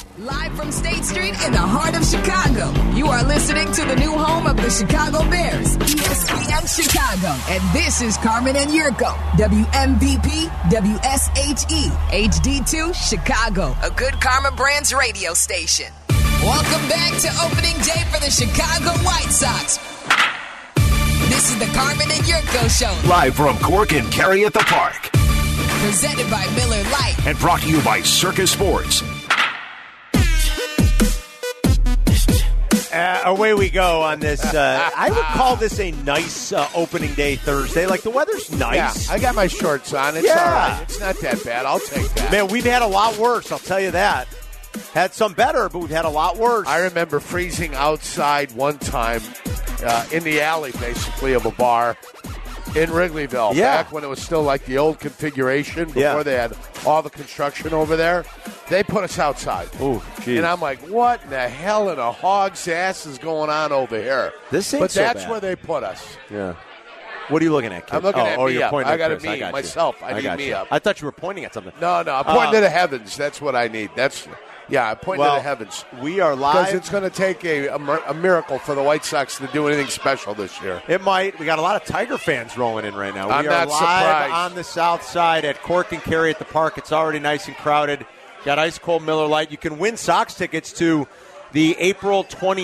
Live from State Street in the heart of Chicago, you are listening to the new home of the Chicago Bears, ESPN Chicago. And this is Carmen and Yurko, WMVP, WSHE, HD2, Chicago, a good Karma Brands radio station. Welcome back to opening day for the Chicago White Sox. This is the Carmen and Yurko Show. Live from Cork and Kerry at the Park. Presented by Miller Lite. And brought to you by Circus Sports. Away we go on this. I would call this a nice opening day Thursday. Like, the weather's nice. Yeah, I got my shorts on. It's all right. It's not that bad. I'll take that. Man, we've had a lot worse, I'll tell you that. Had some better, but we've had a lot worse. I remember freezing outside one time in the alley, basically, of a bar in Wrigleyville. Yeah. Back when it was still like the old configuration, before they had all the construction over there. They put us outside. Ooh, geez. And I'm like, what in the hell in a hog's ass is going on over here? This ain't But so that's bad. where they put us. Yeah. What are you looking at, kid? I'm looking at me you're up. pointing I at got to Chris. I me got myself. you. I need got me you. up. I thought you were pointing at something. No, I'm pointing to the heavens. That's what I need. I'm pointing to the heavens. We are live. Because it's going to take a miracle for the White Sox to do anything special this year. It might. We got a lot of Tiger fans rolling in right now. I'm we are not live surprised. on the south side at Cork and Kerry at the Park. It's already nice and crowded. Got ice cold Miller Lite. You can win Sox tickets to the April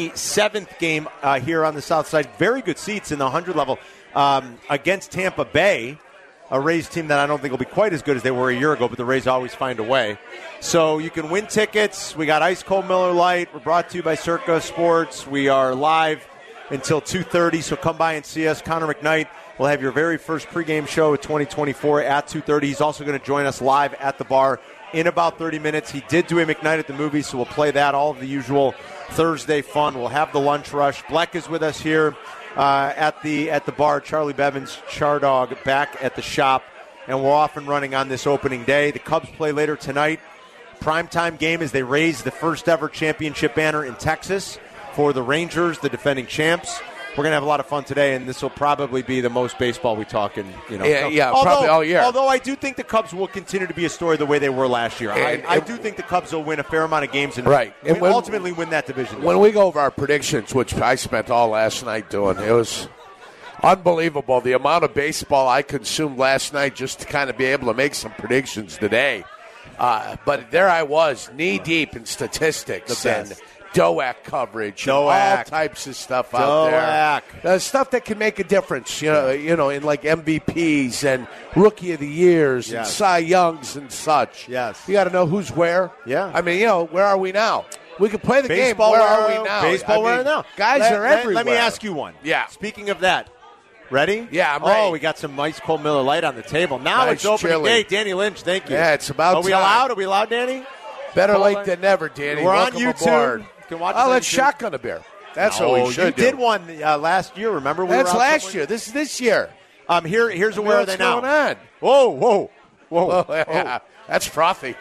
27th game here on the south side. Very good seats in the 100 level against Tampa Bay, a Rays team that I don't think will be quite as good as they were a year ago, but the Rays always find a way. So you can win tickets. We got ice cold Miller Lite. We're brought to you by Circa Sports. We are live until 2:30, so come by and see us. Connor McKnight will have your very first pregame show at 2024 at 2:30. He's also going to join us live at the bar in about 30 minutes. He did do a McKnight at the movies, so we'll play that, all of the usual Thursday fun. We'll have the lunch rush. Bleck is with us here at the bar. Charlie Bevins, Chardog, back at the shop, and we're off and running on this opening day. The Cubs play later tonight. Primetime game as they raise the first ever championship banner in Texas for the Rangers, the defending champs. We're going to have a lot of fun today, and this will probably be the most baseball we talk in, probably all year. Although I do think the Cubs will continue to be a story the way they were last year. I do think the Cubs will win a fair amount of games and ultimately win that division. When we go over our predictions, which I spent all last night doing, it was unbelievable the amount of baseball I consumed last night just to kind of be able to make some predictions today. But there I was, knee-deep in statistics and DOAC coverage, and all types of stuff out there. Stuff that can make a difference, you know, in like MVPs and Rookie of the Years and Cy Youngs and such. Yes. You got to know who's where. Yeah. I mean, where are we now? We can play the baseball, game. Where are we now? Baseball, where are we now? Guys are everywhere. Let me ask you one. Yeah. Speaking of that, ready? Yeah, I'm ready. Oh, we got some ice cold Miller Lite on the table. Now Nice it's opening chili. day. Danny Lynch, thank you. Yeah, it's about Are we time. allowed? Are we allowed, Danny? Better late than never, Danny. We're on Welcome YouTube. aboard. You can watch Oh, us on let's YouTube. shotgun a beer. That's what we should do. You did one last year, remember? That's last year. This is this year. Here's where are they now? What's going on? Whoa. Oh, yeah. That's frothy.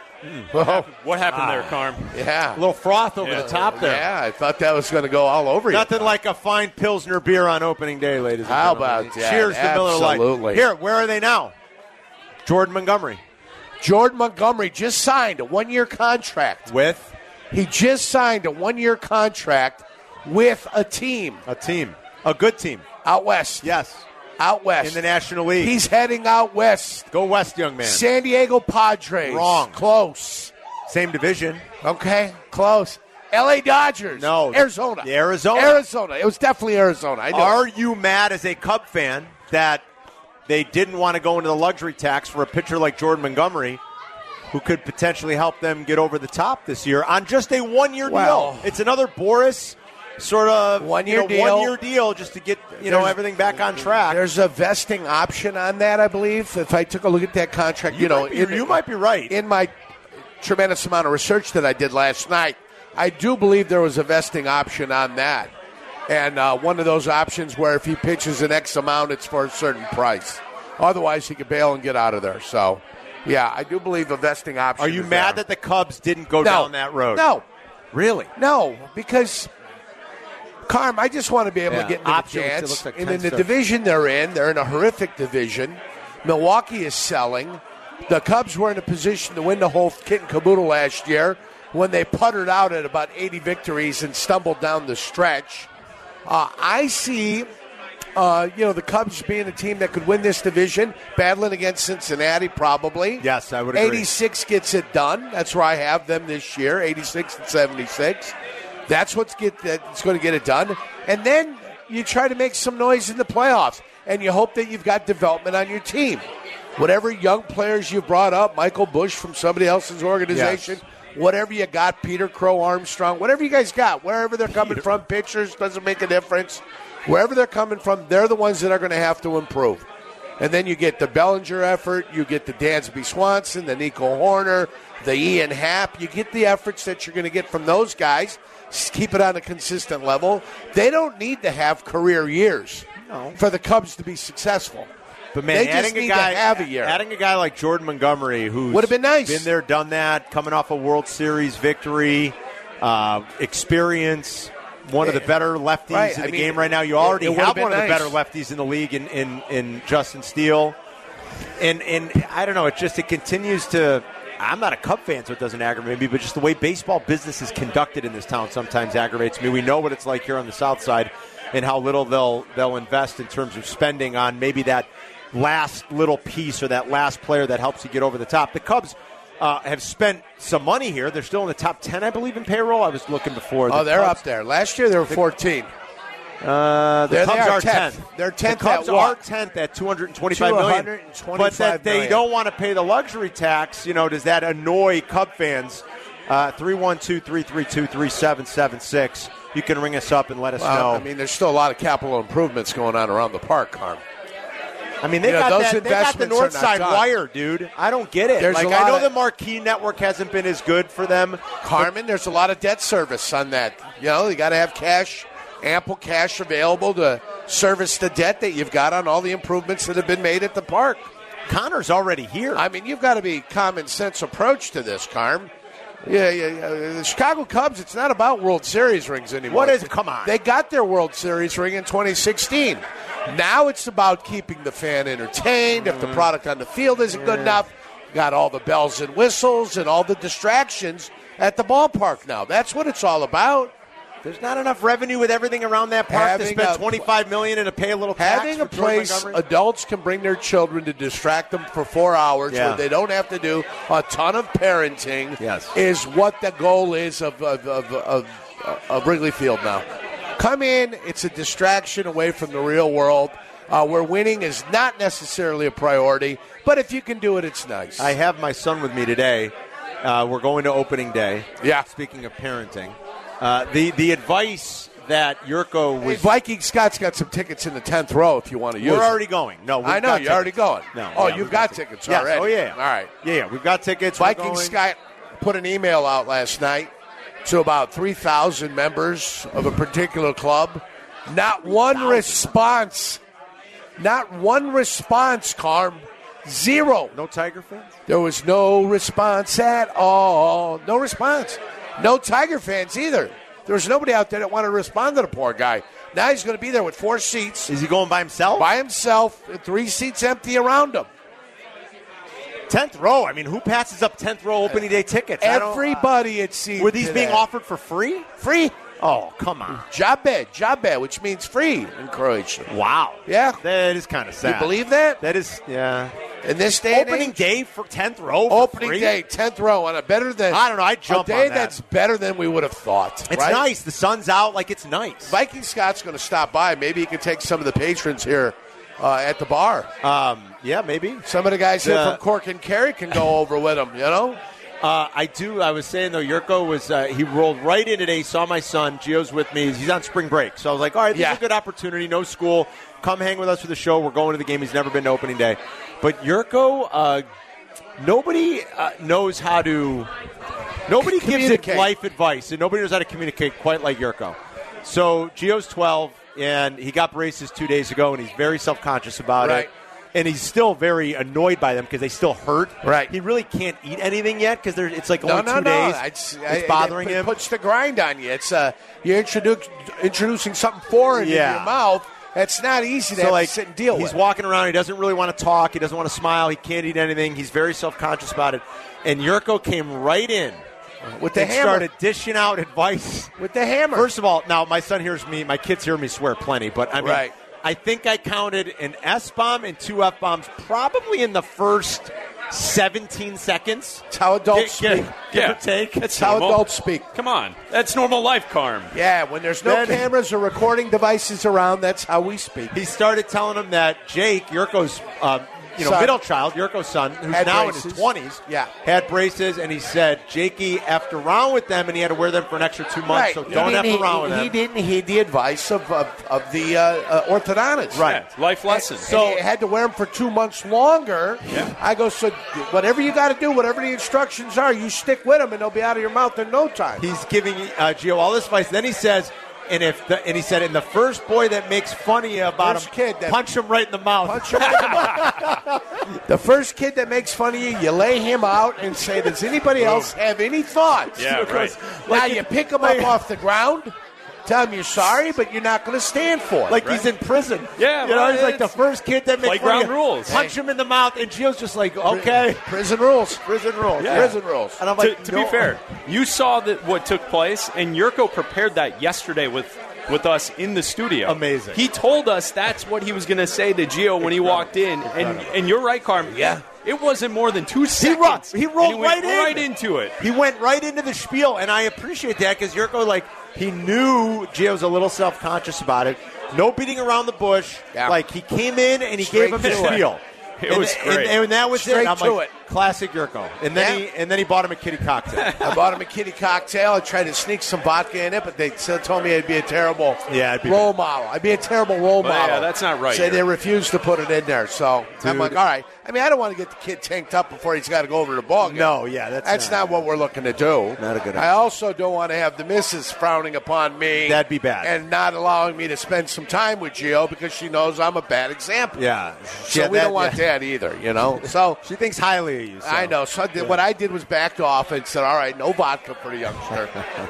What happened there, Carm? Yeah. A little froth over the top there. Yeah, I thought that was going to go all over you. Nothing like a fine Pilsner beer on opening day, ladies and How gentlemen. about that? Cheers to Miller Lite. Absolutely. Here, where are they now? Jordan Montgomery. Jordan Montgomery just signed a one-year contract. With? He just signed a one-year contract with a team. A team. A good team. Out west. Yes. Out west. In the National League. He's heading out west. Go west, young man. San Diego Padres. Wrong. Close. Same division. Okay, close. L.A. Dodgers. No. Arizona. Arizona. It was definitely Arizona. I know. Are you mad as a Cub fan that they didn't want to go into the luxury tax for a pitcher like Jordan Montgomery, who could potentially help them get over the top this year on just a one-year deal? It's another Boris sort of one-year deal just to get everything back on track. There's a vesting option on that, I believe. If I took a look at that contract, you might be right. In my tremendous amount of research that I did last night, I do believe there was a vesting option on that. And one of those options where if he pitches an X amount, it's for a certain price. Otherwise, he could bail and get out of there. So, yeah, I do believe a vesting option. Are you mad that the Cubs didn't go down that road? No. Really? No, because, Carm, I just want to be able to get into the chance. And in the division they're in a horrific division. Milwaukee is selling. The Cubs were in a position to win the whole kit and caboodle last year. when they puttered out at about 80 victories and stumbled down the stretch. I see, the Cubs being a team that could win this division, battling against Cincinnati probably. Yes, I would agree. 86 gets it done. That's where I have them this year, 86 and 76. That's what's going to get it done. And then you try to make some noise in the playoffs, and you hope that you've got development on your team. Whatever young players you've brought up, Michael Bush from somebody else's organization, whatever you got, Peter Crow Armstrong, whatever you guys got, wherever they're coming from, pitchers, doesn't make a difference. Wherever they're coming from, they're the ones that are going to have to improve. And then you get the Bellinger effort, you get the Dansby Swanson, the Nico Horner, the Ian Happ. You get the efforts that you're going to get from those guys. Keep it on a consistent level. They don't need to have career years for the Cubs to be successful. But man, they just need to have a year. Adding a guy like Jordan Montgomery, who's would have been nice. Been there, done that, coming off a World Series victory, experience, one of the better lefties in the game right now. You already have one of the better lefties in the league in Justin Steele. And I don't know, it continues to. I'm not a Cub fan, so it doesn't aggravate me, but just the way baseball business is conducted in this town sometimes aggravates me. We know what it's like here on the South Side and how little they'll invest in terms of spending on maybe that last little piece or that last player that helps you get over the top. The Cubs have spent some money here. They're still in the top 10, I believe, in payroll. I was looking before. They're up there. Last year they were 14. The Cubs are 10th. They're 10th. The Cubs are 10th at $225 million. But that they don't want to pay the luxury tax. Does that annoy Cub fans? 312-332-3776. You can ring us up and let us know. I mean, there's still a lot of capital improvements going on around the park, Carm. I mean, they got the North Side Wire, dude. I don't get it. I know the Marquee Network hasn't been as good for them. Carmen, there's a lot of debt service on that. You got to have cash, ample cash available to service the debt that you've got on all the improvements that have been made at the park. Connor's already here. I mean, you've got to be common sense approach to this, Carm. Yeah. The Chicago Cubs, it's not about World Series rings anymore. What is it? Come on. They got their World Series ring in 2016. Now it's about keeping the fan entertained. If the product on the field isn't good enough, got all the bells and whistles and all the distractions at the ballpark now. That's what it's all about. There's not enough revenue with everything around that park to spend $25 million and to pay a little tax. Having a place adults can bring their children to distract them for 4 hours where they don't have to do a ton of parenting is what the goal is of Wrigley Field now. Come in, it's a distraction away from the real world where winning is not necessarily a priority, but if you can do it, it's nice. I have my son with me today. We're going to opening day. Yeah. Speaking of parenting. The advice that Yurko was... Hey, Viking Scott's got some tickets in the 10th row if you want to use We're already going. No, I know, you're already going. No, you've got tickets yes. already. Oh, yeah. All right. Yeah, we've got tickets. Viking Scott put an email out last night to about 3,000 members of a particular club. Not one response. Not one response, Carm. Zero. No Tiger fans? There was no response at all. No response. No Tiger fans either. There was nobody out there that wanted to respond to the poor guy. Now he's going to be there with 4 seats. Is he going by himself? By himself, 3 seats empty around him. 10th row. I mean, who passes up 10th row opening day tickets? Everybody, it seems. Were these being offered for free? Free. Oh, come on. Jabe, which means free in Croatian. Wow. Yeah. That is kind of sad. You believe that? That is, yeah. In this day opening day for 10th row for Opening free? day, 10th row on a better than... I don't know, I'd jump on that. A day that's better than we would have thought. It's nice. The sun's out, like it's nice. Viking Scott's going to stop by. Maybe he can take some of the patrons here at the bar. Yeah, maybe. Some of the guys here from Cork and Kerry can go over with him, I was saying, though, Yurko was he rolled right in today, saw my son. Gio's with me. He's on spring break. So I was like, all right, this is a good opportunity. No school. Come hang with us for the show. We're going to the game. He's never been to opening day. But Yurko, nobody knows how to – nobody gives it life advice, and nobody knows how to communicate quite like Yurko. So Gio's 12, and he got braces 2 days ago, and he's very self-conscious about it. And he's still very annoyed by them because they still hurt. Right. He really can't eat anything yet because it's like only 2 days. It's bothering him. It puts the grind on you. It's you're introducing something foreign into your mouth. It's not easy to have to sit and deal with. He's walking around. He doesn't really want to talk. He doesn't want to smile. He can't eat anything. He's very self-conscious about it. And Yurko came right in With the and hammer. started dishing out advice. With the hammer. First of all, now my son hears me, my kids hear me swear plenty, but I mean, Right. I think I counted an S-bomb and 2 F-bombs probably in the first 17 seconds. That's how adults speak. Give or take. That's how normal. adults speak. Come on. That's normal life, Carm. Yeah, when there's no Then- cameras or recording devices around, that's how we speak. He started telling him that Jake, Yurko's Son. middle child, Yurko's son, who's Had now braces. in his 20s, Yeah. had braces, and he said Jakey effed around with them, and he had to wear them for an extra 2 months, so don't F around with them. He didn't heed the advice of the orthodontist. Right. Yeah, life lesson. So he had to wear them for 2 months longer. Yeah. I go, so whatever you got to do, whatever the instructions are, you stick with them, and they'll be out of your mouth in no time. He's giving Gio all this advice. Then he says, and he said, and the first boy that makes fun of you about First him, kid that- punch him right in the mouth. Punch him in the mouth. The first kid that makes fun of you, you lay him out and say, does anybody else have any thoughts? Yeah, right. Now you pick him up off the ground, tell him you're sorry, but you're not going to stand for it. Like he's in prison. Yeah, you know, well, he's like the it's first kid that makes fun playground of you. rules. Punch him in the mouth, and Gio's just like, okay. Prison rules. Prison rules. Yeah. Prison rules. And I'm like, To be fair, you saw what took place, and Yurko prepared that yesterday with us in the studio. Amazing. He told us that's what he was going to say to Gio when he walked in, and you're right, Carm. Yeah. It wasn't more than 2 seconds. He rolled and he went right in. into it. He went right into the spiel, and I appreciate that because Yurko, like, he knew Gio's a little self-conscious about it. No beating around the bush. Yeah. Like, he came in and he Straight gave him his to it. spiel. It was great. And that was Straight it. I'm to like, it. classic Yurko. And then he bought him a kitty cocktail. I bought him a kitty cocktail. I tried to sneak some vodka in it, but they still told me I'd be a terrible role model. I'd be a terrible role Well, model. yeah, that's not right. So they refused to put it in there. So I'm like, all right. I mean, I don't want to get the kid tanked up before he's got to go over to the ball game. No, yeah, that's not what we're looking to do. Not a good I idea. also don't want to have the missus frowning upon me. That'd be bad. And not allowing me to spend some time with Gio because she knows I'm a bad example. Yeah. So we don't want that either, you know. So She thinks highly of you. So. I know. So what I did was backed off and said, all right, no vodka for the youngster.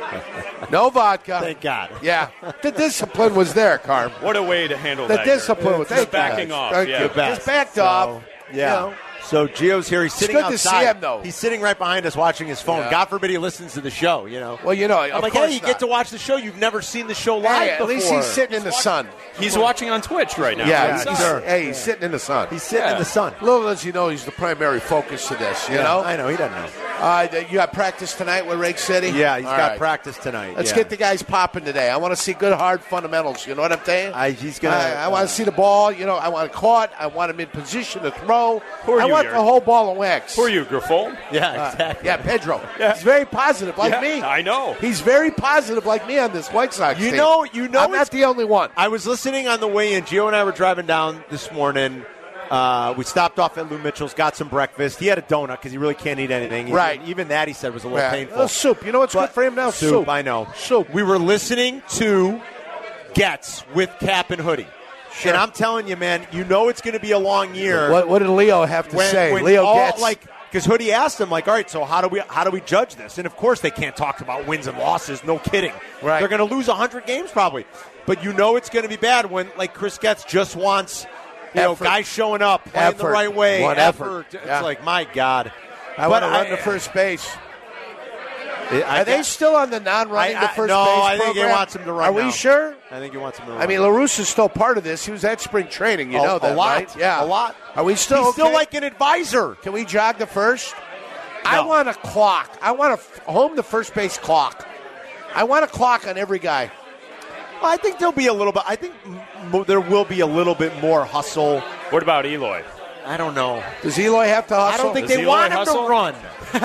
No vodka. Thank God. Yeah. The discipline was there, Carm. What a way to handle The that. discipline was Just there. backing off. Thank Yeah. you. Best. Just backed So, off. Yeah. You know. So Gio's here. He's sitting good to see outside. him, though. He's sitting right behind us watching his phone. Yeah. God forbid he listens to the show, you know. Well, you know, I'm of like, course hey, you not. get to watch the show. You've never seen the show live Hey, at least before. he's sitting in the sun. He's watching on Twitch right now. Yeah, Inside. he's, hey, he's sitting in the sun. He's sitting in Yeah. the sun. Little does he know he's the primary focus of this, you know? I know. He doesn't know. You got practice tonight with Rake City? Yeah, he's All got right. practice tonight. Let's yeah. get the guys popping today. I want to see good, hard fundamentals. You know what I'm saying? He's gonna. I want to see the ball. You know, I want it caught. I want him in position to throw. Who are I you, want Eric? the whole ball of wax. Who are you, Grifol? Yeah, exactly. Yeah, Pedro. Yeah. He's very positive, like Yeah, me. I know. He's very positive, like me, on this White Sox You team. know, I'm it's- not the only one. I was listening on the way in. Gio and I were driving down this morning. We stopped off at Lou Mitchell's, got some breakfast. He had a donut because he really can't eat anything. Right. Even that, he said, was a little Yeah. painful. Soup. You know what's good But- for him now? Soup, I know. Soup. We were listening to Gets with Cap and Hoodie. Sure. And I'm telling you, man, you know it's going to be a long year. What did Leo have to say? When Leo all, gets because Hoodie asked him, like, all right, so how do we judge this? And of course, they can't talk about wins and losses. No kidding. Right. They're going to lose 100 games probably, but you know it's going to be bad when like Chris Getz just wants Effort. guys showing up, playing the Effort. right way, Want effort. It's Yeah. like my God. I want to run to first base. Are they still on the non-running to first no, base I think program? he wants him to run. Are we now. sure? I think he wants him to run. I mean, LaRusse is still part of this. He was at spring training. You know that, a lot, right? Yeah, a lot. Are we still He's still okay? like an advisor. Can we jog the first? I No. want a clock. I want a home to first base clock. I want a clock on every guy. I think there'll be a little bit. I think there will be a little bit more hustle. What about Eloy? I don't know. Does Eloy have to hustle? I don't think Does they Eloy want him hustle? to run.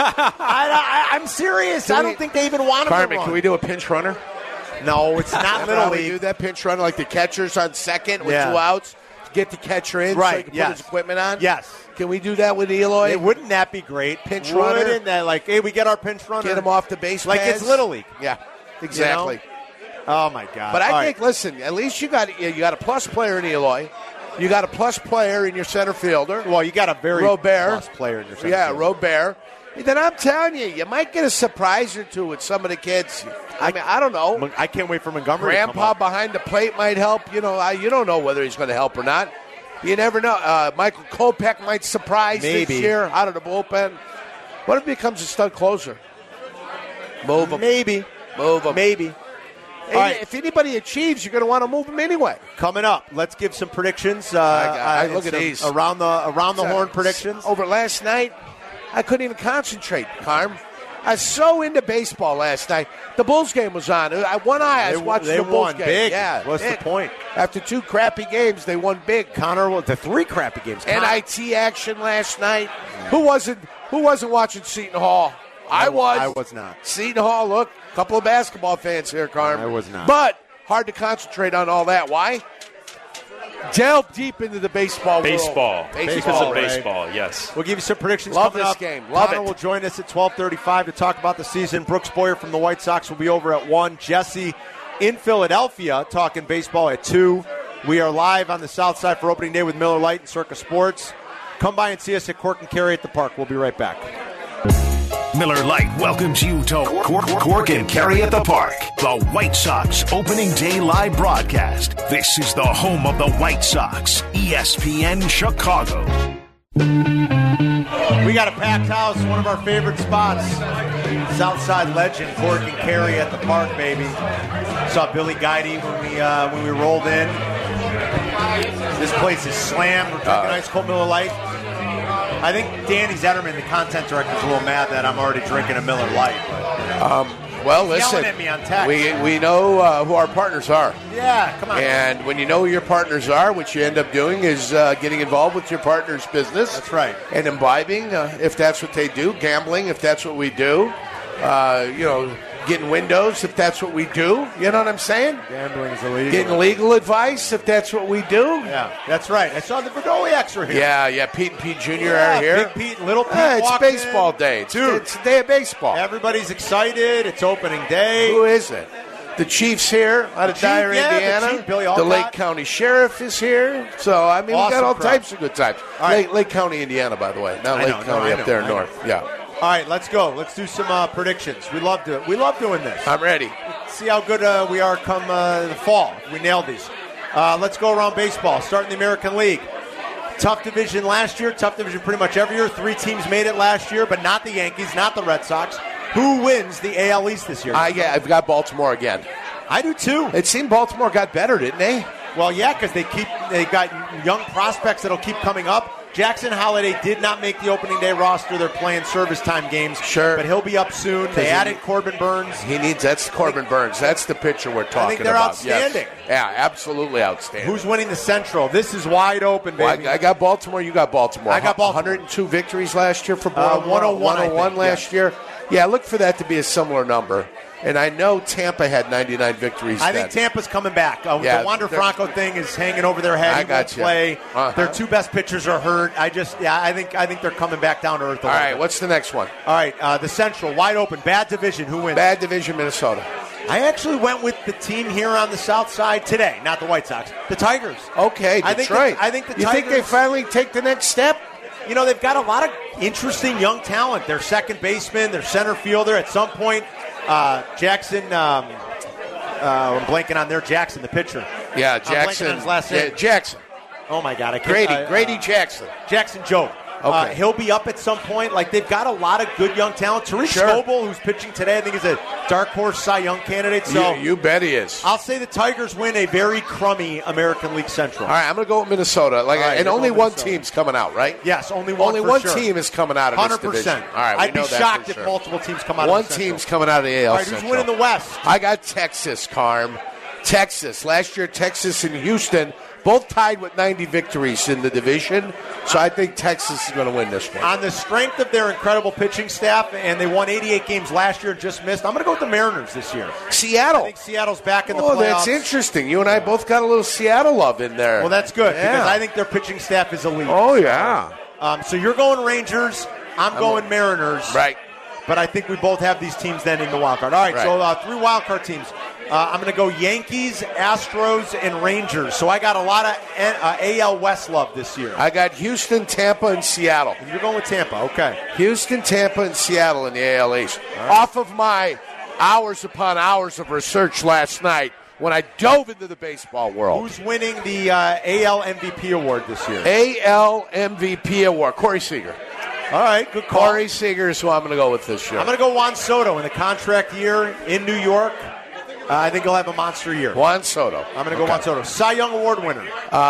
I'm serious. Can I we- don't think they even want him to Carmen, run. can we do a pinch runner? No, it's not Remember Little how we do League. that pinch runner like the catcher's on second with Yeah. 2 outs? Get the catcher in so Right, he can yes. put his equipment on? Yes. Can we do that with Eloy? Hey, wouldn't that be great? Pinch runner? Wouldn't that, like, hey, we get our pinch runner. Get him off the base Like pads? it's Little League. Yeah, exactly. You Oh, my God. But I All think, right. listen, at least you got a plus player in Eloy. You got a plus player in your center fielder. Well, you got a very Robert. plus player in your center Yeah, field. Robert. Then I'm telling you, you might get a surprise or two with some of the kids. I mean, I don't know. I can't wait for Montgomery to come Grandpa up. behind the plate might help. You know, you don't know whether he's going to help or not. You never know. Michael Kopech might surprise Maybe. this year out of the bullpen. What if he becomes a stud closer? Move them. Maybe. Move them. Maybe. Hey, right. If anybody achieves, you're going to want to move them anyway. Coming up, let's give some predictions. I look at these. Around the horn predictions. Over last night, I couldn't even concentrate, Carm. I was so into baseball last night. The Bulls game was on. One eye, I was watching the Bulls game. Big. Yeah, what's the point? After 2 crappy games, they won big. Connor, the 3 crappy games. NIT action last night. Who wasn't watching Seton Hall? I was not. Seton Hall, look, a couple of basketball fans here, Carm. I was not. But hard to concentrate on all that. Why? Delve deep into the baseball world. Because of baseball, yes. We'll give you some predictions Love coming this up. game. Love Connor it. will join us at 12:35 to talk about the season. Brooks Boyer from the White Sox will be over at 1. Jesse in Philadelphia talking baseball at 2. We are live on the South Side for opening day with Miller Lite and Circa Sports. Come by and see us at Cork and Carry at the Park. We'll be right back. Miller Lite welcomes you to Cork and Carry at the Park, the White Sox opening day live broadcast. This is the home of the White Sox, ESPN Chicago. We got a packed house, one of our favorite spots. Southside legend, Cork and Carry at the Park, baby. Saw Billy Guidey when we rolled in. This place is slammed. We're drinking ice cold Miller Lite. I think Danny Zetterman, the content director, is a little mad that I'm already drinking a Miller Lite. Well, listen, yelling at me on text. we know who our partners are. Yeah, come on. And when you know who your partners are, what you end up doing is getting involved with your partner's business. That's right. And imbibing, if that's what they do. Gambling, if that's what we do. Getting windows, if that's what we do. You know what I'm saying? Gambling is illegal. Getting legal advice, if that's what we do. Yeah, that's right. I saw the Verdoliaks are here. Yeah, Pete and Pete Jr. are here. Big Pete and Little Pete It's baseball day. It's a day of baseball. Everybody's excited. It's opening day. Who is it? The Chief's here out of Dyer, Indiana. The Chief, Billy the Lake County Sheriff is here. So, I mean, awesome we got all crowd. types of good times. Right. Lake County, Indiana, by the way. Not Lake County up there north. Yeah. All right, let's go. Let's do some predictions. We love doing this. I'm ready. Let's see how good we are come the fall. We nailed these. Let's go around baseball. Start in the American League. Tough division last year. Tough division pretty much every year. 3 teams made it last year, but not the Yankees, not the Red Sox. Who wins the AL East this year? I've got Baltimore again. I do too. It seemed Baltimore got better, didn't they? Well, yeah, because they got young prospects that'll keep coming up. Jackson Holiday did not make the opening day roster. They're playing service time games. Sure. But he'll be up soon. They added Corbin Burns. That's Corbin Burns. That's the pitcher we're talking about. I think they're outstanding. Yes. Yeah, absolutely outstanding. Who's winning the Central? This is wide open, baby. Well, I got Baltimore. You got Baltimore. I got Baltimore. 102 victories last year for Baltimore. 101 last year. Yeah, look for that to be a similar number. And I know Tampa had 99 victories. I think Tampa's coming back. The Wander Franco thing is hanging over their head. I got you. Play. Their 2 best pitchers are hurt. I think they're coming back down to earth. All right, what's the next one? All right, the Central, wide open, bad division. Who wins? Bad division, Minnesota. I actually went with the team here on the South Side today, not the White Sox. The Tigers. Okay, Detroit. I think the You Tigers. think they finally take the next step? You know, they've got a lot of interesting young talent. Their second baseman, their center fielder. At some point, Jackson. I'm blanking on their Jackson, the pitcher. Yeah, I'm blanking Jackson. on his last name. Yeah, Jackson. Oh my God, I can't. Grady Jackson. Jackson Joe. Okay. He'll be up at some point. Like, they've got a lot of good young talent. Tariq Scoble, who's pitching today, I think is a dark horse Cy Young candidate. So you bet he is. I'll say the Tigers win a very crummy American League Central. All right, I'm going to go with Minnesota. And only one team's coming out, right? Yes, only one. Only one team is coming out of this division. 100%. All right, I'd be shocked if multiple teams come out one of the Central. team's coming out of the AL All right, Central. who's winning the West? I got Texas, Carm. Texas. Last year, Texas and Houston both tied with 90 victories in the division. So I think Texas is going to win this one. On the strength of their incredible pitching staff, and they won 88 games last year and just missed, I'm going to go with the Mariners this year. Seattle. I think Seattle's back in the playoffs. Oh, that's interesting. You and I both got a little Seattle love in there. Well, that's good because I think their pitching staff is elite. Oh, yeah. So you're going Rangers. I'm going Mariners. Right. But I think we both have these teams then in the wild card. All right, so 3 wild card teams. I'm going to go Yankees, Astros, and Rangers. So I got a lot of AL West love this year. I got Houston, Tampa, and Seattle. You're going with Tampa, okay. Houston, Tampa, and Seattle in the AL East. Right. Off of my hours upon hours of research last night when I dove into the baseball world. Who's winning the AL MVP award this year? AL MVP award. Corey Seager. All right, good call. Corey Seager is who I'm going to go with this year. I'm going to go Juan Soto in the contract year in New York. I think he'll have a monster year. Juan Soto. I'm going to go Juan Soto. Cy Young Award winner.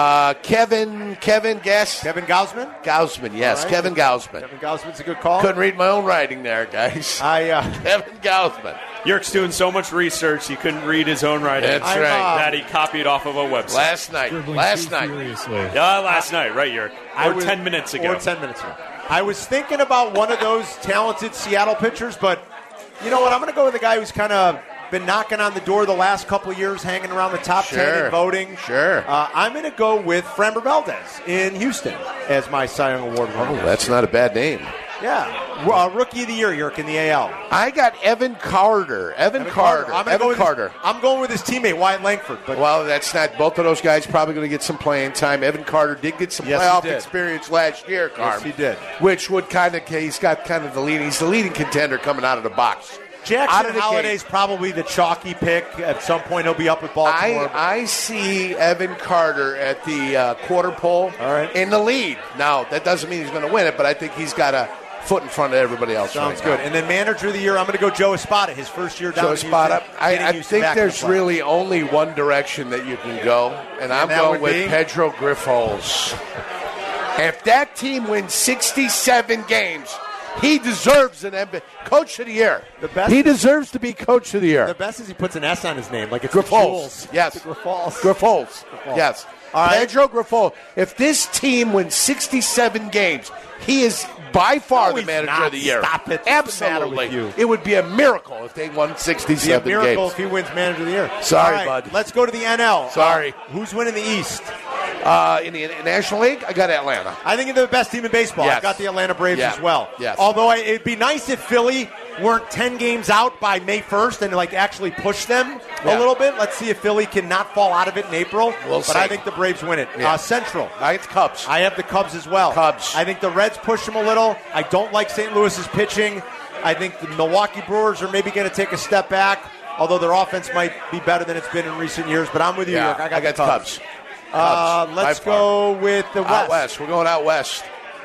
Kevin Guess? Kevin Gausman? Gausman, yes. Right. Kevin Gausman. Kevin Gausman's a good call. Couldn't read my own writing there, guys. Kevin Gausman. Yerk's doing so much research, he couldn't read his own writing. That's right. That he copied off of a website. Last night. Last night, right, Yerk? Or 10 minutes ago. Or 10 minutes ago. I was thinking about one of those talented Seattle pitchers, but you know what? I'm going to go with a guy who's kind of been knocking on the door the last couple of years, hanging around the top 10 in voting. Sure. I'm going to go with Framber Valdez in Houston as my Cy Young Award winner. Oh, that's not a bad name. Yeah. Rookie of the year, Yerk, in the AL. I got Evan Carter. Evan Carter. I'm going with his teammate, Wyatt Langford. But well, that's not. Both of those guys probably going to get some playing time. Evan Carter did get some playoff experience last year, Carm. Yes, he did. Which would he's got kind of the leading. He's the leading contender coming out of the box. Jackson Holliday's probably the chalky pick. At some point, he'll be up with Baltimore. I see Evan Carter at the quarter pole in the lead. Now, that doesn't mean he's going to win it, but I think he's got a foot in front of everybody else. Sounds good. And then manager of the year, I'm going to go Joe Espada, his first year down in Houston. I think there's really only one direction that you can go, and I'm going with Pedro Grifols. If that team wins 67 games, he deserves an Coach of the Year. He deserves to be Coach of the Year. The best is he puts an S on his name, like it's Grifols. Yes. Grifols. Yes. All right. Pedro Grifols. If this team wins 67 games, he is by far the manager of the year. Stop it. Absolutely. It would be a miracle if they won 67 games. It would be a miracle if he wins manager of the year. Sorry, bud. Let's go to the NL. Sorry. Who's winning the East? In the National League, I got Atlanta. I think they're the best team in baseball. Yes. I've got the Atlanta Braves as well. Yes. Although it'd be nice if Philly weren't 10 games out by May 1st and actually push them a little bit. Let's see if Philly can not fall out of it in April. We'll see. I think the Braves win it. Yeah. Central. I got the Cubs. I have the Cubs as well. Cubs. I think the Reds push them a little. I don't like St. Louis's pitching. I think the Milwaukee Brewers are maybe going to take a step back, although their offense might be better than it's been in recent years. But I'm with you, York. I got the Cubs. Let's go with the West. Out West. We're going out West.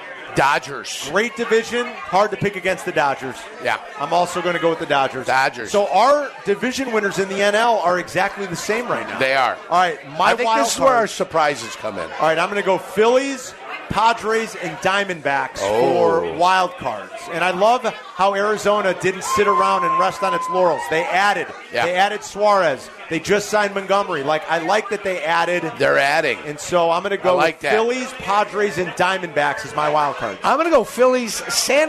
Dodgers. Great division. Hard to pick against the Dodgers. Yeah. I'm also going to go with the Dodgers. So our division winners in the NL are exactly the same right now. They are. All right. I think this is where our surprises come in. All right. I'm going to go Phillies, Padres, and Diamondbacks for wild cards. And I love how Arizona didn't sit around and rest on its laurels. They added. Yeah. They added Suarez. They just signed Montgomery. I like that they added. They're adding. And so I'm going to go with Phillies, Padres, and Diamondbacks as my wild card. I'm going to go Phillies, San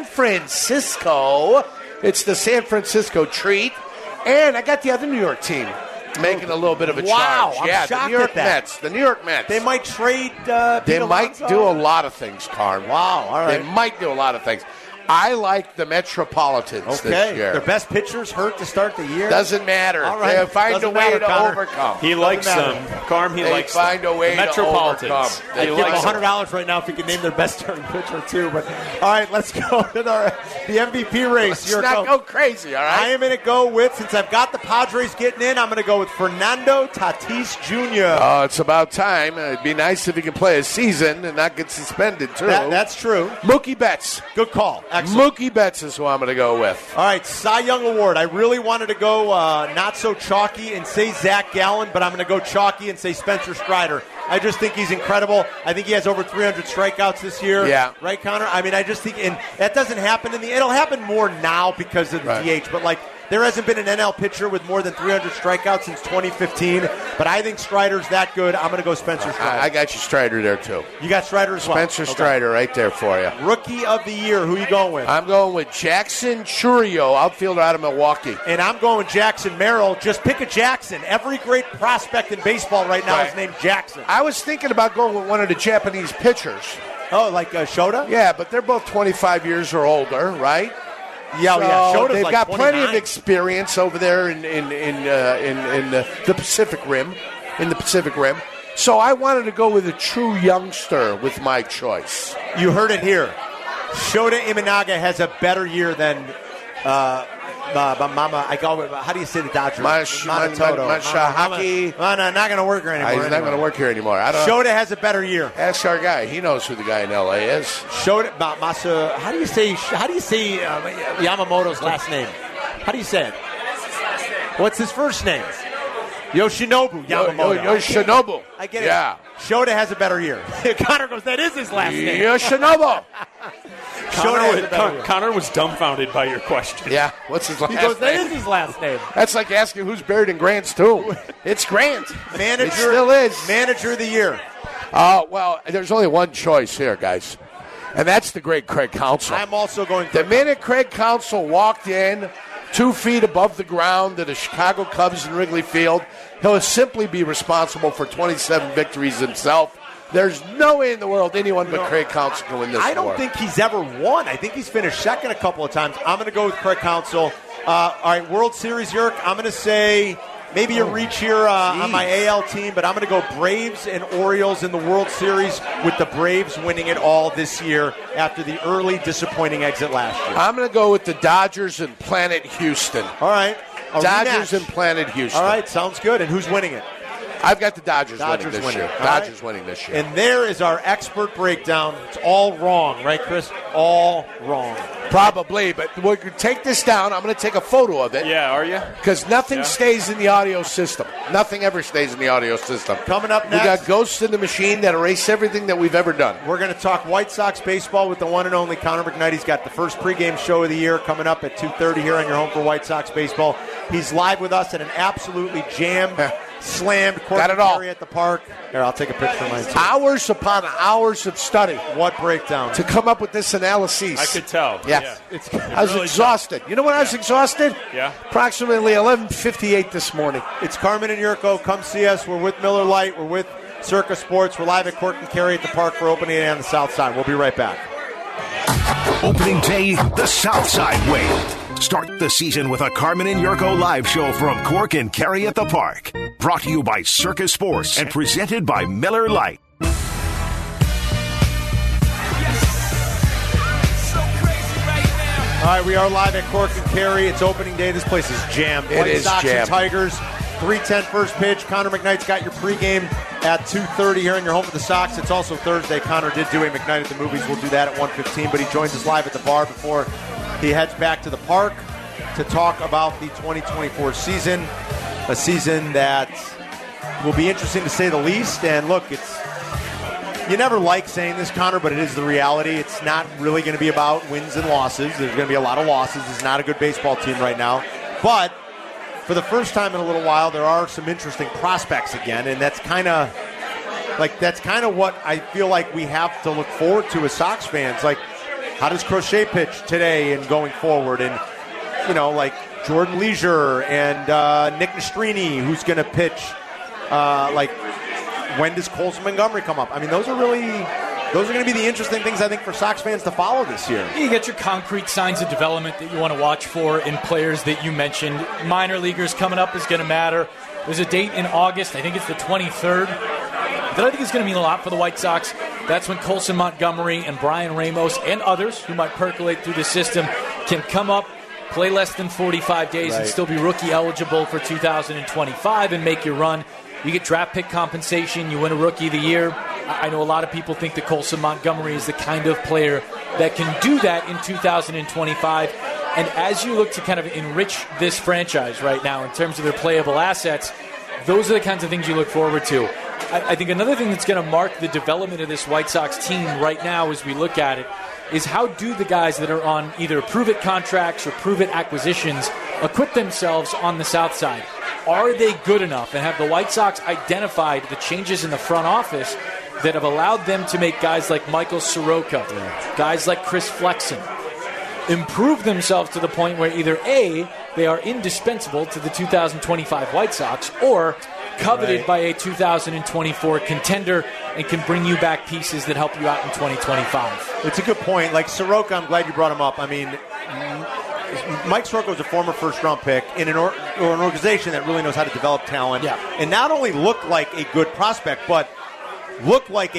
Francisco. It's the San Francisco treat. And I got the other New York team making a little bit of a charge. I'm shocked the New York at that. Mets. The New York Mets. They might trade They might do a lot of things, Carm. Wow, all right. They might do a lot of things. I like the Metropolitans this year. Their best pitchers hurt to start the year. Doesn't matter. All right. They find a way to overcome. He likes them. Carm, he likes them. They find a way to overcome. I'd give them $100 right now if he could name their best starting pitcher, too. But all right, let's go to the MVP race. Let's not go crazy, all right? I am going to go with, since I've got the Padres getting in, I'm going to go with Fernando Tatis Jr. Oh, it's about time. It'd be nice if he could play a season and not get suspended, too. That's true. Mookie Betts. Good call. Excellent. Mookie Betts is who I'm going to go with. All right, Cy Young Award. I really wanted to go not so chalky and say Zach Gallen, but I'm going to go chalky and say Spencer Strider. I just think he's incredible. I think he has over 300 strikeouts this year. Yeah. Right, Connor? I mean, I just think, and that doesn't happen it'll happen more now because of the DH, but there hasn't been an NL pitcher with more than 300 strikeouts since 2015, but I think Strider's that good. I'm going to go Spencer Strider. I got you Strider there, too. You got Strider as well? Spencer Strider right there for you. Rookie of the year, who are you going with? I'm going with Jackson Chourio, outfielder out of Milwaukee. And I'm going with Jackson Merrill. Just pick a Jackson. Every great prospect in baseball right now is named Jackson. I was thinking about going with one of the Japanese pitchers. Oh, like Shota? Yeah, but they're both 25 years or older, right? Yeah, Shota's they've got 29. plenty of experience over there in the Pacific Rim. In the Pacific Rim. So I wanted to go with a true youngster with my choice. You heard it here. Shota Imanaga has a better year than Mama. I go. How do you say the Dodgers? Masahaki. Not going to work here anymore. He's not going to work here anymore. Shota has a better year. Ask our guy. He knows who the guy in L.A. is. Shota Masa. How do you say Yamamoto's last name? How do you say it? What's his first name? Yoshinobu Yamamoto. Yoshinobu. I get it. Yeah. Shota has a better year. Connor goes, that is his last name. Yoshinobu. Connor was dumbfounded by your question. Yeah. What's his last name? He goes, that is his last name. That's like asking who's buried in Grant's tomb. It's Grant. Manager. It still is. Manager of the year. Well, there's only one choice here, guys. And that's the great Craig Counsell. I'm also going The minute Craig Counsell walked in 2 feet above the ground to the Chicago Cubs in Wrigley Field, he'll simply be responsible for 27 victories himself. There's no way in the world anyone but Craig Counsell can win this I don't award. think he's ever won. I think he's finished second a couple of times. I'm going to go with Craig Counsell. All right, World Series, Yerk, I'm going to say maybe a reach here on my AL team, but I'm going to go Braves and Orioles in the World Series with the Braves winning it all this year after the early disappointing exit last year. I'm going to go with the Dodgers and Planet Houston. All right. Dodgers rematch. and Planet Houston. All right, sounds good. And who's winning it? I've got the Dodgers winning this winning. year. All Dodgers right. winning this year. And there is our expert breakdown. It's all wrong, right, Chris? All wrong. Probably, but we're going to take this down. I'm going to take a photo of it. Yeah, are you? Because nothing stays in the audio system. Nothing ever stays in the audio system. Coming up next, we got Ghosts in the Machine that erase everything that we've ever done. we're going to talk White Sox baseball with the one and only Connor McKnight. He's got the first pregame show of the year coming up at 2:30 here on your home for White Sox baseball. He's live with us at an absolutely slammed Got it all. Corey at the park. Here, I'll take a picture of mine too. Hours upon hours of study What breakdown? to come up with this analysis. I could tell. Yeah. It's I was really exhausted. You know when I was exhausted? Yeah. Approximately 11:58 this morning. It's Carmen and Yurko. Come see us. We're with Miller Lite. We're with Circa Sports. We're live at Cork and Carry at the park for opening day on the south side. We'll be right back. Opening day, the South Side Way. Start the season with a Carmen and Yurko live show from Cork and Carry at the Park. Brought to you by Circus Sports and presented by Miller Lite. All right, we are live at Cork and Carry. It's opening day. This place is jammed. It White is Sox jammed. and Tigers. 3:10 first pitch. Connor McKnight's got your pregame at 2:30 here in your home for the Sox. It's also Thursday. Connor did do a McKnight at the movies. We'll do that at 1:15, but he joins us live at the bar before he heads back to the park to talk about the 2024 season, a season that will be interesting to say the least. And look, you never like saying this, Connor, but it is the reality. It's not really going to be about wins and losses. There's going to be a lot of losses. It's not a good baseball team right now. But for the first time in a little while, there are some interesting prospects again, and that's kind of what I feel like we have to look forward to as Sox fans. Like, how does Crochet pitch today and going forward? And, like Jordan Leisure and Nick Nastrini, who's going to pitch, when does Colson Montgomery come up? I mean, those are going to be the interesting things, I think, for Sox fans to follow this year. You get your concrete signs of development that you want to watch for in players that you mentioned. Minor leaguers coming up is going to matter. There's a date in August, I think it's the 23rd, that I think is going to mean a lot for the White Sox. That's when Colson Montgomery and Brian Ramos and others who might percolate through the system can come up, play less than 45 days, and still be rookie eligible for 2025 and make your run. You get draft pick compensation. You win a Rookie of the Year. I know a lot of people think that Colson Montgomery is the kind of player that can do that in 2025. And as you look to kind of enrich this franchise right now in terms of their playable assets, those are the kinds of things you look forward to. I think another thing that's going to mark the development of this White Sox team right now as we look at it is how do the guys that are on either prove-it contracts or prove-it acquisitions acquit themselves on the south side? Are they good enough, and have the White Sox identified the changes in the front office that have allowed them to make guys like Michael Soroka, guys like Chris Flexen, improve themselves to the point where either A, they are indispensable to the 2025 White Sox, or coveted by a 2024 contender and can bring you back pieces that help you out in 2025. It's a good point. Like Soroka, I'm glad you brought him up. I mean, Mike Soroka was a former first-round pick in an organization that really knows how to develop talent, and not only look like a good prospect, but look like a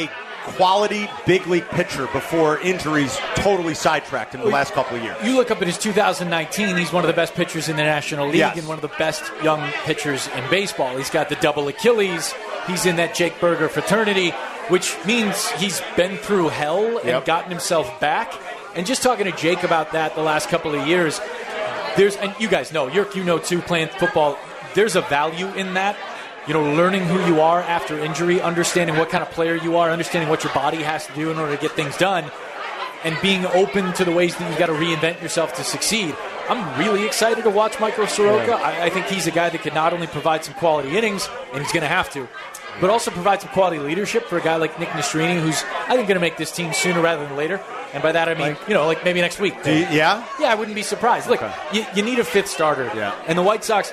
quality big league pitcher before injuries totally sidetracked him the last couple of years. You look up at his 2019, he's one of the best pitchers in the National League Yes. and one of the best young pitchers in baseball. He's got the double Achilles. He's in that Jake Berger fraternity, which means he's been through hell and gotten himself back. And just talking to Jake about that the last couple of years, and you guys know, Yerk, you know too, playing football, there's a value in that. You know, learning who you are after injury, understanding what kind of player you are, understanding what your body has to do in order to get things done, and being open to the ways that you've got to reinvent yourself to succeed. I'm really excited to watch Michael Soroka. I think he's a guy that could not only provide some quality innings, and he's going to have to, but also provide some quality leadership for a guy like Nick Nastrini, who's, I think, going to make this team sooner rather than later. And by that, I mean, like maybe next week. Yeah, I wouldn't be surprised. Look, you need a fifth starter. Yeah. And the White Sox,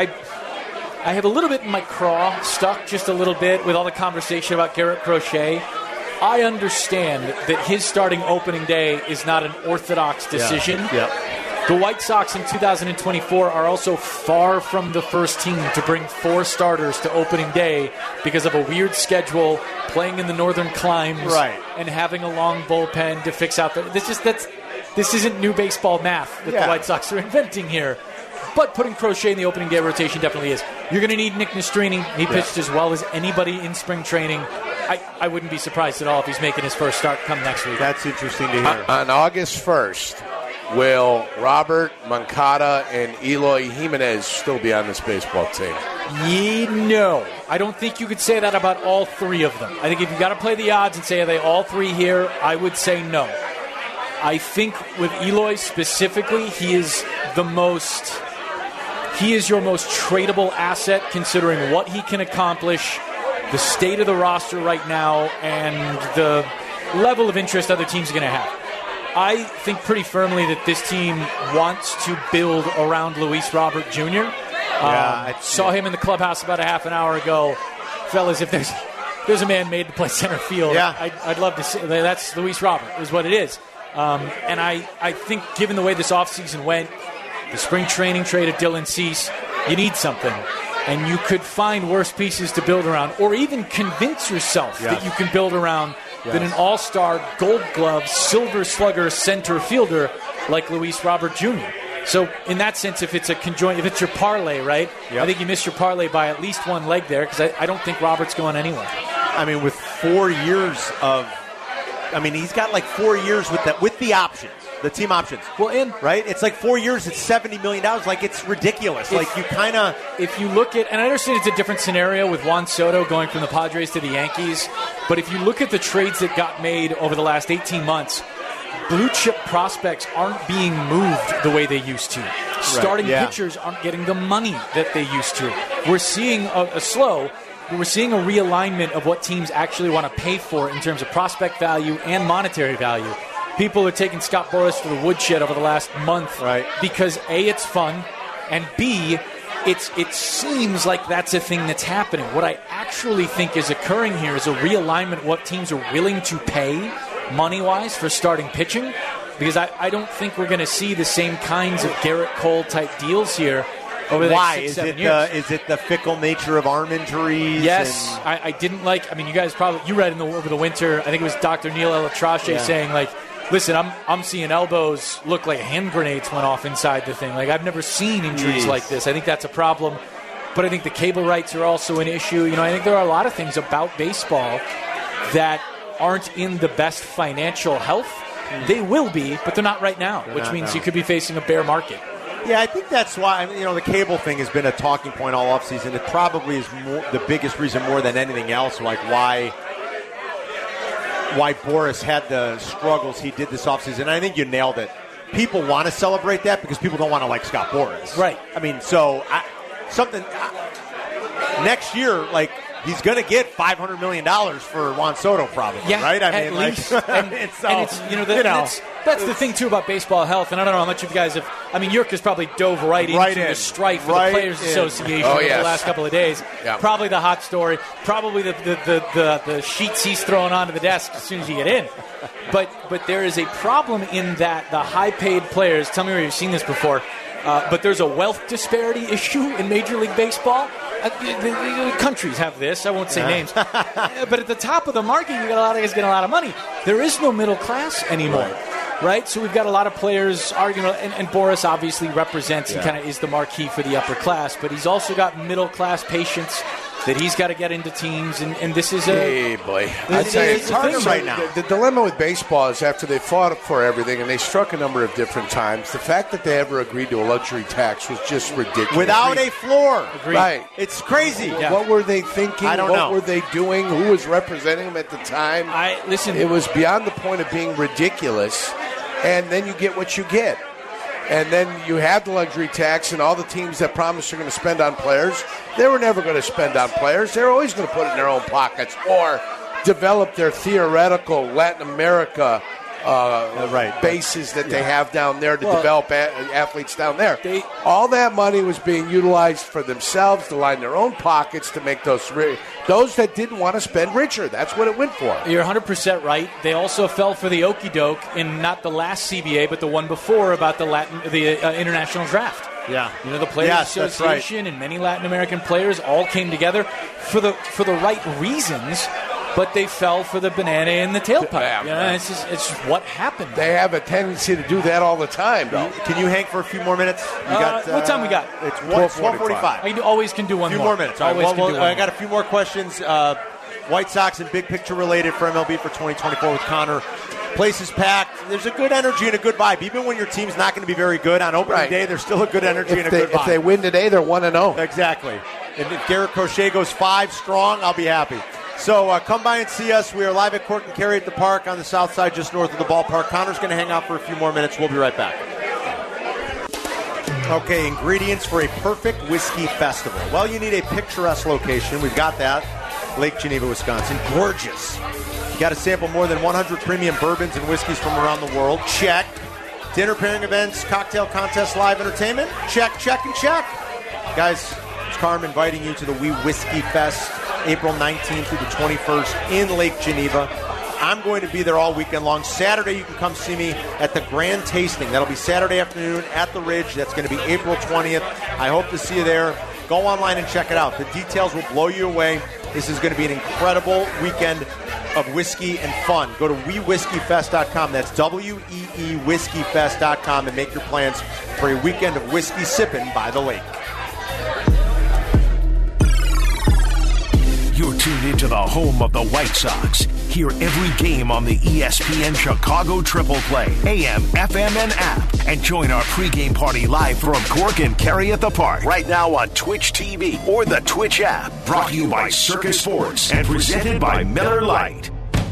I have a little bit in my craw, stuck just a little bit with all the conversation about Garrett Crochet. I understand that his starting opening day is not an orthodox decision. The White Sox in 2024 are also far from the first team to bring 4 starters to opening day because of a weird schedule, playing in the northern climes, and having a long bullpen to fix out this isn't new baseball math that the White Sox are inventing here. But putting Crochet in the opening day rotation definitely is. You're going to need Nick Nastrini. He pitched as well as anybody in spring training. I wouldn't be surprised at all if he's making his first start come next week. That's interesting to hear. On August 1st, will Robert Moncada and Eloy Jimenez still be on this baseball team? No. I don't think you could say that about all 3 of them. I think if you've got to play the odds and say, are they all 3 here, I would say no. I think with Eloy specifically, he is your most tradable asset considering what he can accomplish, the state of the roster right now, and the level of interest other teams are going to have. I think pretty firmly that this team wants to build around Luis Robert Jr. I saw him in the clubhouse about a half an hour ago. Fellas, if there's a man made to play center field, I'd love to say that's Luis Robert, is what it is. And I think given the way this offseason went, the spring training trade of Dylan Cease, you need something. And you could find worse pieces to build around, or even convince yourself that you can build around than an all-star, gold glove, silver slugger center fielder like Luis Robert Jr. So in that sense, if it's your parlay, right? I think you missed your parlay by at least one leg there because I don't think Robert's going anywhere. I mean, with 4 years he's got like 4 years with the options, the team options. Right? It's like 4 years, it's $70 million. Like, it's ridiculous. If you look at, and I understand it's a different scenario with Juan Soto going from the Padres to the Yankees, but if you look at the trades that got made over the last 18 months, blue chip prospects aren't being moved the way they used to. Starting pitchers aren't getting the money that they used to. We're seeing we're seeing a realignment of what teams actually want to pay for in terms of prospect value and monetary value. People are taking Scott Boras to the woodshed over the last month because A, it's fun, and B, it seems like that's a thing that's happening. What I actually think is occurring here is a realignment of what teams are willing to pay money-wise for starting pitching, because I don't think we're going to see the same kinds of Garrett Cole-type deals here over the next 6-7 years. Is it the fickle nature of arm injuries? Yes. I didn't like, you guys you read over the winter, I think it was Dr. Neil Elatrache saying, listen, I'm seeing elbows look like hand grenades went off inside the thing. Like, I've never seen injuries like this. I think that's a problem. But I think the cable rights are also an issue. I think there are a lot of things about baseball that aren't in the best financial health. They will be, but they're not right now, which means you could be facing a bear market. Yeah, I think that's why, the cable thing has been a talking point all offseason. It probably is the biggest reason more than anything else, like why Boras had the struggles he did this offseason. I think you nailed it. People want to celebrate that because people don't want to like Scott Boras. Right. Next year, he's going to get $500 million for Juan Soto, probably. Yeah, right. At least. That's the thing too about baseball health, and I don't know how much of you guys have. Yerk has probably dove right into the strife of the Players Association over the last couple of days. Yeah. Probably the hot story. Probably the sheets he's throwing onto the desk as soon as you get in. But there is a problem in that the high-paid players. Tell me where you've seen this before. But there's a wealth disparity issue in Major League Baseball. the countries have this. I won't say names. But at the top of the market, you got a lot of guys getting a lot of money. There is no middle class anymore. Right? So we've got a lot of players arguing, and Boris obviously represents and kind of is the marquee for the upper class, but he's also got middle class patience that he's got to get into teams, and this is Hey, boy. It's harder right now. The dilemma with baseball is after they fought for everything and they struck a number of different times, the fact that they ever agreed to a luxury tax was just ridiculous. Without a floor. Right. It's crazy. Yeah. What were they thinking? I don't what know. were they doing? Who was representing them at the time? Listen. It was beyond the point of being ridiculous, and then you get what you get. And then you have the luxury tax, and all the teams that promised they're going to spend on players, they were never going to spend on players. They're always going to put it in their own pockets or develop their theoretical Latin America bases that they have down there to develop athletes down there. All that money was being utilized for themselves to line their own pockets to make those that didn't want to spend richer. That's what it went for. You're 100% right. They also fell for the okie doke in not the last CBA, but the one before about the international draft. Yeah. The Players Association and many Latin American players all came together for the right reasons, but they fell for the banana in the tailpipe. It's just what happened. They have a tendency to do that all the time, though. Can you hang for a few more minutes? What time we got? It's 12:45. I always can do one more. A few more minutes. I got a few more questions. White Sox and big picture related for MLB for 2024 with Connor. Place is packed. There's a good energy and a good vibe. Even when your team's not going to be very good on opening day, there's still a good energy and a good vibe. If they win today, they're 1-0. Exactly. And if Garrett Crochet goes 5 strong, I'll be happy. So come by and see us. We are live at Cork and Carry at the park on the south side, just north of the ballpark. Connor's going to hang out for a few more minutes. We'll be right back. Okay, ingredients for a perfect whiskey festival. Well, you need a picturesque location. We've got that. Lake Geneva, Wisconsin. Gorgeous. You got to sample more than 100 premium bourbons and whiskeys from around the world. Check. Dinner pairing events, cocktail contest, live entertainment. Check, check, and check. Guys, it's Carm inviting you to the Wee Whiskey Fest, April 19th through the 21st in Lake Geneva. I'm going to be there all weekend long. Saturday, you can come see me at the Grand Tasting. That'll be Saturday afternoon at the Ridge. That's going to be April 20th. I hope to see you there. Go online and check it out. The details will blow you away. This is going to be an incredible weekend of whiskey and fun. Go to WeWhiskeyFest.com. That's WEE WhiskeyFest.com and make your plans for a weekend of whiskey sipping by the lake. You're tuned into the home of the White Sox. Hear every game on the ESPN Chicago Triple Play, AM, FM, and app. And join our pregame party live from Cork and Carry at the Park. Right now on Twitch TV or the Twitch app. Brought to you by Circus Sports and presented by Miller Lite.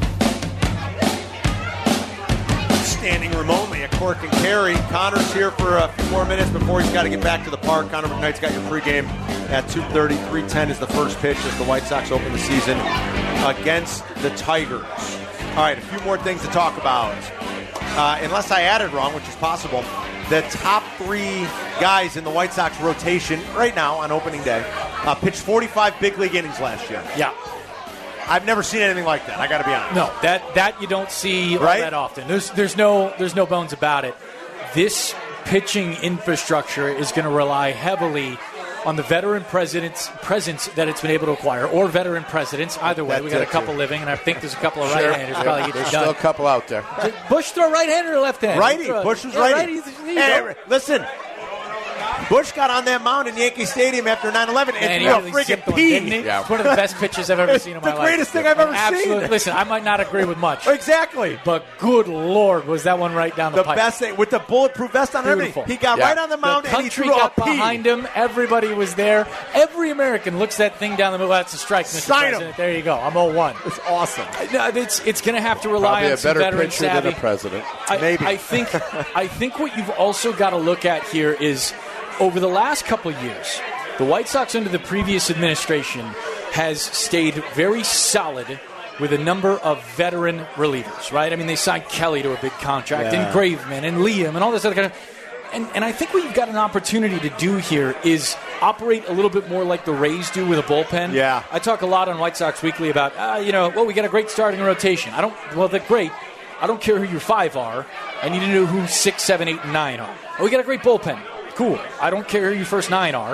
Standing room only at Cork and Carry. Connor's here for a few more minutes before he's got to get back to the park. Connor McKnight's got your pregame at 2:30. 3:10 is the first pitch as the White Sox open the season against the Tigers. All right, a few more things to talk about. Unless I added wrong, which is possible, the top 3 guys in the White Sox rotation right now on opening day pitched 45 big league innings last year. Yeah. I've never seen anything like that. I got to be honest. No, that you don't see all that often. There's no bones about it. This pitching infrastructure is going to rely heavily on the veteran presence that it's been able to acquire, or veteran presidents. Either way, we got a couple living, and I think there's a couple of right-handers probably get There's done. still a couple out there. Bush throw right-hander or left-hander? Righty. Bush was righty. Hey, listen. Bush got on that mound in Yankee Stadium after 9/11 and threw a friggin' pea. Yeah. It's one of the best pitches I've ever seen in my life. The greatest thing I've ever seen. Listen, I might not agree with much. Exactly. But good Lord, was that one right down the pipe. The best thing, with the bulletproof vest on and everything. He got right on the mound and he threw a pea. Country got behind him. Everybody was there. Every American looks that thing down the middle. That's a strike, Mr. Sign President. There you go. I'm 0-1. It's awesome. No, it's going to have to rely Probably on some veteran pitcher savvy. than a president. Maybe. I think what you've also got to look at here is, over the last couple of years, the White Sox under the previous administration has stayed very solid with a number of veteran relievers, right? I mean, they signed Kelly to a big contract, and Graveman, and Liam, and all this other kind of... And I think what you've got an opportunity to do here is operate a little bit more like the Rays do with a bullpen. Yeah. I talk a lot on White Sox Weekly about, we got a great starting rotation. They're great. I don't care who your 5 are. I need to know who 6, 7, 8, and 9 are. We got a great bullpen. Cool. I don't care who your first 9 are.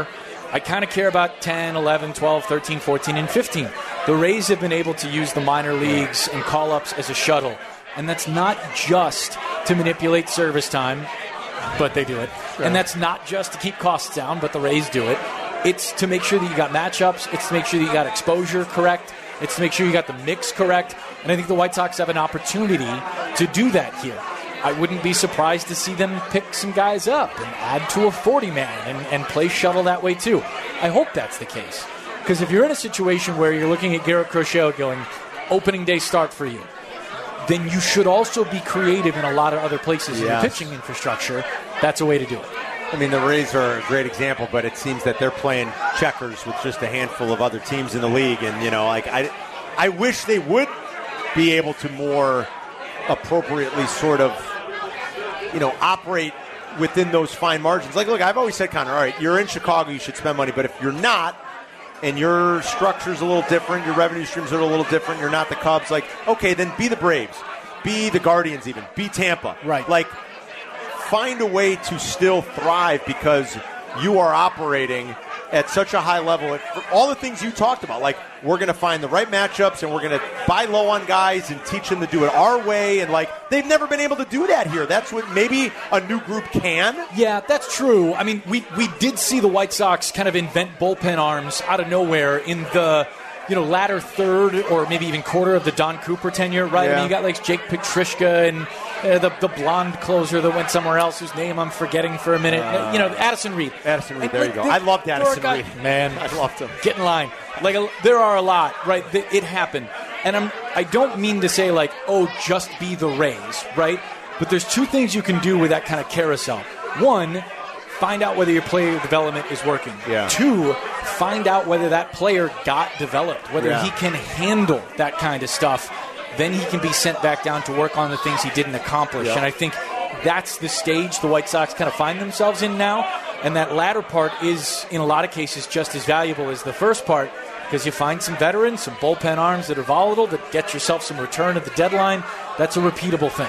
I kind of care about 10, 11, 12, 13, 14, and 15. The Rays have been able to use the minor leagues and call-ups as a shuttle. And that's not just to manipulate service time, but they do it. Sure. And that's not just to keep costs down, but the Rays do it. It's to make sure that you got matchups. It's to make sure that you got exposure correct. It's to make sure you got the mix correct. And I think the White Sox have an opportunity to do that here. I wouldn't be surprised to see them pick some guys up and add to a 40-man and play shuttle that way too. I hope that's the case. Because if you're in a situation where you're looking at Garrett Crochet going, opening day start for you, then you should also be creative in a lot of other places in the pitching infrastructure. That's a way to do it. I mean, the Rays are a great example, but it seems that they're playing checkers with just a handful of other teams in the league. And, I wish they would be able to more appropriately sort of, operate within those fine margins. Like, look, I've always said, Connor, all right, you're in Chicago, you should spend money. But if you're not, and your structure's a little different, your revenue streams are a little different, you're not the Cubs, okay, then be the Braves. Be the Guardians even. Be Tampa. Right. Find a way to still thrive because you are operating at such a high level. All the things you talked about, we're going to find the right matchups and we're going to buy low on guys and teach them to do it our way. And, they've never been able to do that here. That's what maybe a new group can. Yeah, that's true. I mean, we did see the White Sox kind of invent bullpen arms out of nowhere in the latter third or maybe even quarter of the Don Cooper tenure, right? Yeah. I mean, you got Jake Petrushka and the blonde closer that went somewhere else whose name I'm forgetting for a minute. Addison Reed. Addison Reed, there you go. I loved Addison Reed. Man, I loved him. Get in line. There are a lot, right? It happened. And I don't mean to say just be the Rays, right? But there's two things you can do with that kind of carousel. One, find out whether your player development is working. Yeah. Two, find out whether that player got developed, whether he can handle that kind of stuff. Then he can be sent back down to work on the things he didn't accomplish. Yep. And I think that's the stage the White Sox kind of find themselves in now. And that latter part is, in a lot of cases, just as valuable as the first part because you find some veterans, some bullpen arms that are volatile, that get yourself some return at the deadline. That's a repeatable thing.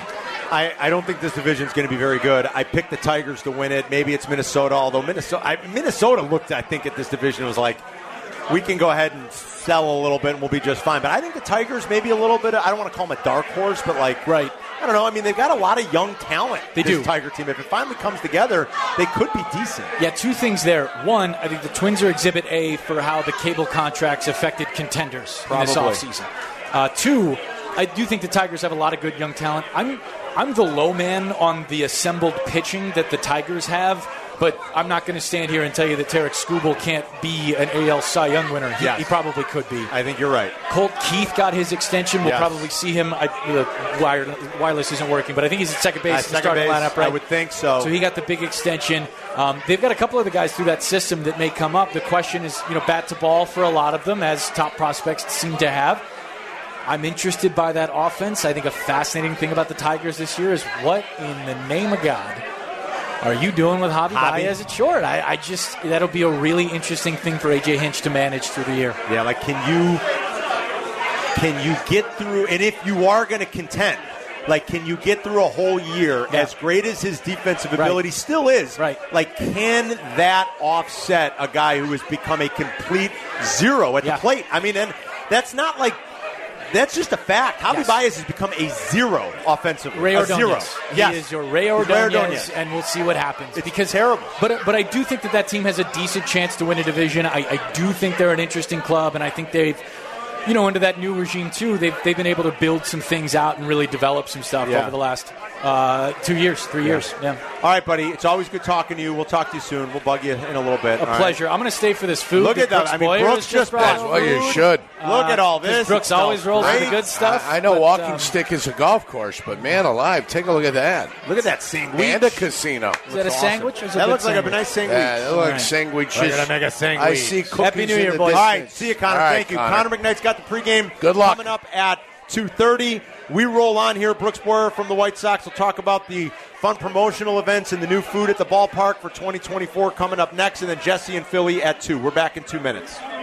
I don't think this division is going to be very good. I picked the Tigers to win it. Maybe it's Minnesota, although Minnesota looked, I think, at this division and was we can go ahead and sell a little bit and we'll be just fine. But I think the Tigers maybe a little bit, I don't want to call them a dark horse, but right. I don't know. I mean, they've got a lot of young talent. They do. Tiger team. If it finally comes together, they could be decent. Yeah, two things there. One, I think the Twins are Exhibit A for how the cable contracts affected contenders in this offseason. Two, I do think the Tigers have a lot of good young talent. I'm the low man on the assembled pitching that the Tigers have, but I'm not going to stand here and tell you that Tarek Skubal can't be an AL Cy Young winner. He probably could be. I think you're right. Colt Keith got his extension. We'll probably see him. The wireless isn't working, but I think he's at second base in the starting lineup, right? I would think so. So he got the big extension. They've got a couple of the guys through that system that may come up. The question is, bat to ball for a lot of them, as top prospects seem to have. I'm interested by that offense. I think a fascinating thing about the Tigers this year is what in the name of God are you doing with Javi Baez at short? I just that'll be a really interesting thing for A.J. Hinch to manage through the year. Yeah, can you get through, and if you are going to contend, can you get through a whole year as great as his defensive ability still is? Right. Can that offset a guy who has become a complete zero at the plate? I mean, and that's not that's just a fact. Javi Baez has become a zero offensively. Ray Ordonez. Zero. He is your Ray Ordonez, and we'll see what happens. It's terrible. But I do think that team has a decent chance to win a division. I do think they're an interesting club, and I think they've, under that new regime too, they've been able to build some things out and really develop some stuff over the last 2 years, 3 years. Yeah. All right, buddy. It's always good talking to you. We'll talk to you soon. We'll bug you in a little bit. A pleasure. Right. I'm going to stay for this food. Look at that. Brooks just brought well, you should. Look at all this. Brooks always rolls with the good stuff. I know walking stick is a golf course, but man alive, take a look at that. Look at that sandwich. And a casino. Is that a sandwich? Or that looks like a nice sandwich. Yeah, that looks like sandwiches. We're going to make a sandwich. I see cookies. Happy New Year, in the boys. All right. See you, Connor. Right, Thank you. Connor McKnight's got the pregame. Good luck. Coming up at 2:30. We roll on here. Brooks Boyer from the White Sox will talk about the fun promotional events and the new food at the ballpark for 2024 coming up next, and then Jesse and Philly at 2. We're back in 2 minutes.